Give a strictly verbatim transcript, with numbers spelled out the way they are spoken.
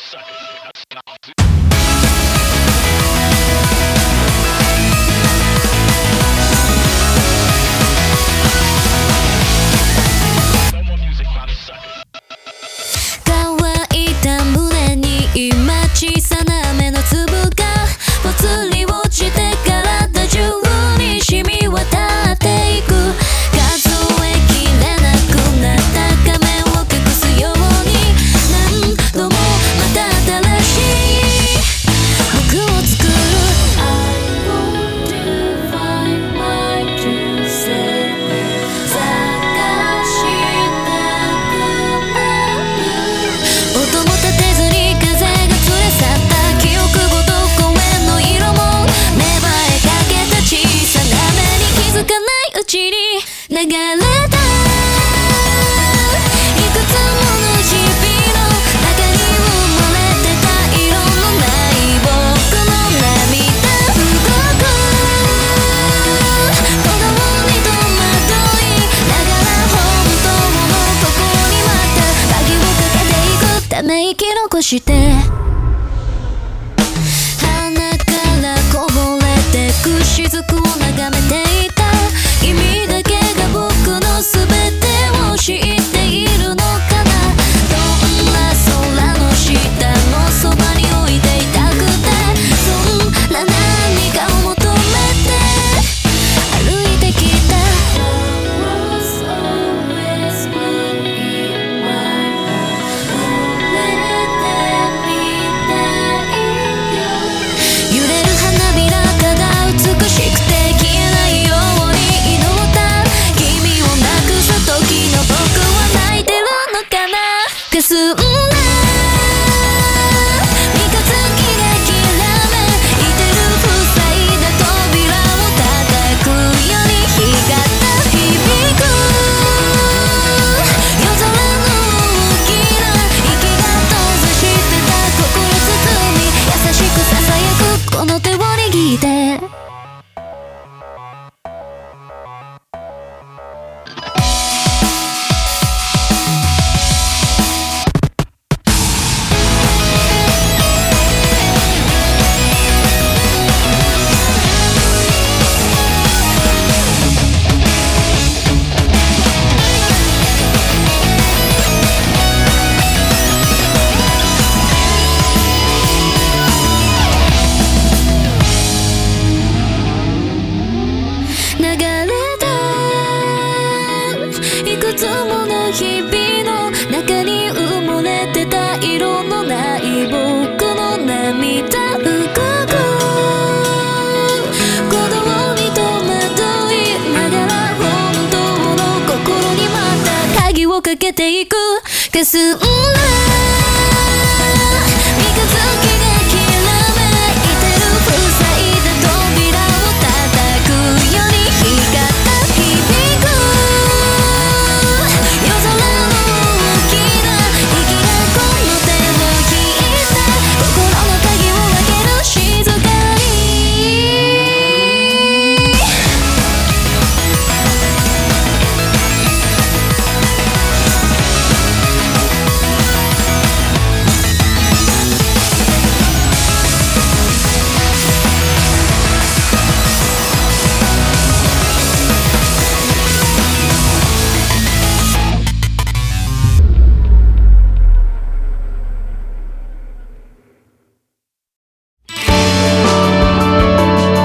乾いた胸に今小さな雨の粒がぽつり落ちて体中に染み渡っていく。数えきれなくなった仮面を隠すように何度もまた新しい僕を作る。 I want to find my true self 探したくなる。音も立てずに風が連れ去った記憶ごと公園の色も芽生えかけた小さな目に気づかないうちに流れたいくつもの日々の中に埋もれてた色のない僕の涙動く。鼓動に戸惑いながら本当のここにまた鍵をかけていく。ため息残して鼻からこぼれてく雫を眺めていた。君だけが僕の全てを知っているのかな。どんな空の下もそばに置いていたくて、そんな何かを求めて歩いてきた。揺れる花びらただ美しくて消えないように祈った。君をなくす時の僕は泣いてるのかな。かすんだ三日月がきらめいてる塞いだ扉を叩くように光った響く。夜空の大きな息が閉ざしてた心包み優しくささやくこの手を握って。流れたいくつもの日々の中に埋もれてた色のない僕の涙動く。鼓動に戸惑いながら本当の心にまた鍵をかけていく。かすんだ三日月